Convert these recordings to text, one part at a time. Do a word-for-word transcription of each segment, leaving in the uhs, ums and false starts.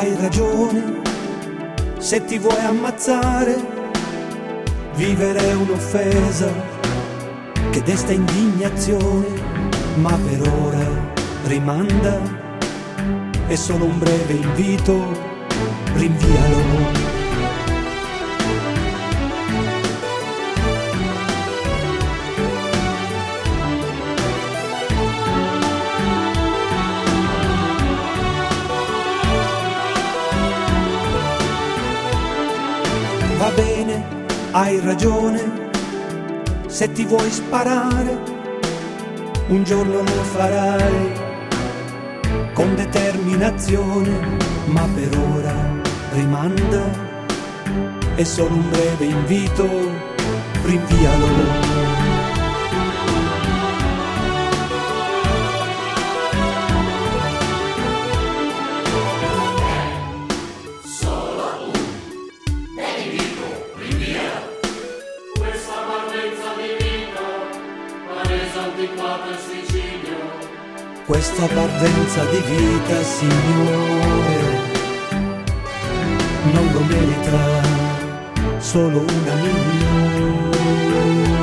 hai ragione, se ti vuoi ammazzare, vivere è un'offesa che desta indignazione, ma per ora rimanda, è solo un breve invito, rinvialo. Va bene, hai ragione, se ti vuoi sparare, un giorno lo farai con determinazione, ma per ora rimanda, è solo un breve invito, rinvialo. Questa parvenza di vita, Signore, non lo merita solo una migliore.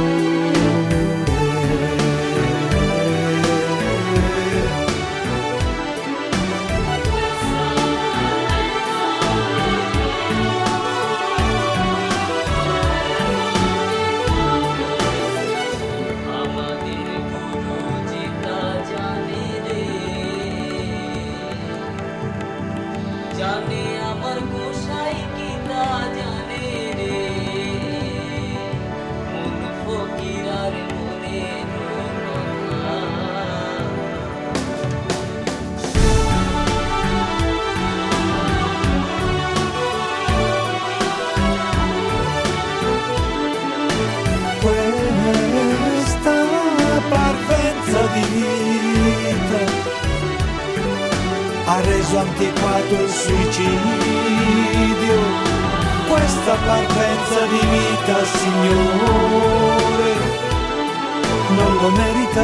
জানে আমার গোসাই কি তা জানে রে, মন ফকির আর মনের কথা। Questa parvenza di vita ha reso antiquato il suicidio, questa parvenza di vita, Signore, non lo merita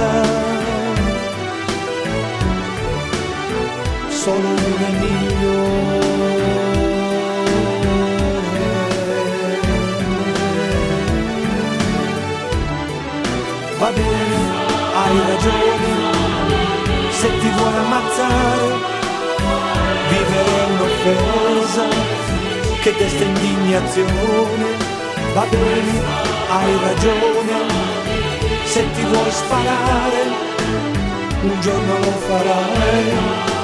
solo una migliore. Va bene, hai ragione, se ti vuoi ammazzare, vivere è un'offesa che desta indignazione. Va bene, hai ragione, se ti vuoi sparare, un giorno lo farai